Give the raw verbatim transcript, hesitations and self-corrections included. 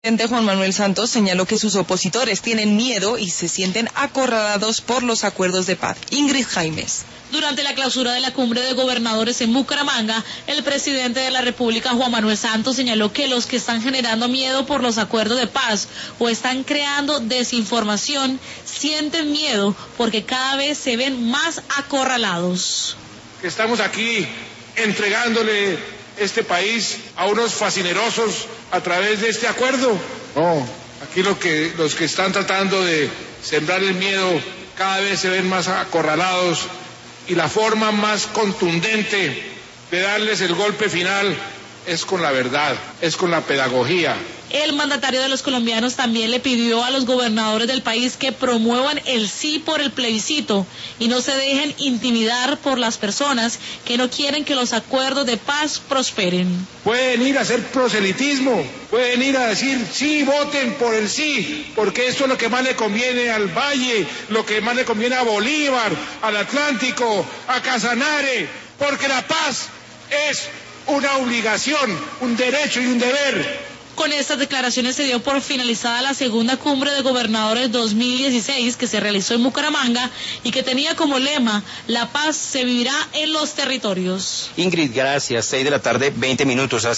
El presidente Juan Manuel Santos señaló que sus opositores tienen miedo y se sienten acorralados por los acuerdos de paz. Ingrid Jaimes. Durante la clausura de la cumbre de gobernadores en Bucaramanga, el presidente de la República, Juan Manuel Santos, señaló que los que están generando miedo por los acuerdos de paz o están creando desinformación sienten miedo porque cada vez se ven más acorralados. Estamos aquí entregándole este país a unos fascinerosos a través de este acuerdo. No, aquí lo que, los que están tratando de sembrar el miedo cada vez se ven más acorralados y la forma más contundente de darles el golpe final es con la verdad, es con la pedagogía. El mandatario de los colombianos también le pidió a los gobernadores del país que promuevan el sí por el plebiscito y no se dejen intimidar por las personas que no quieren que los acuerdos de paz prosperen. Pueden ir a hacer proselitismo, pueden ir a decir sí, voten por el sí, porque esto es lo que más le conviene al Valle, lo que más le conviene a Bolívar, al Atlántico, a Casanare, porque la paz es una obligación, un derecho y un deber. Con estas declaraciones se dio por finalizada la segunda cumbre de gobernadores dos mil dieciséis que se realizó en Bucaramanga y que tenía como lema la paz se vivirá en los territorios. Ingrid, gracias. Seis de la tarde, veinte minutos.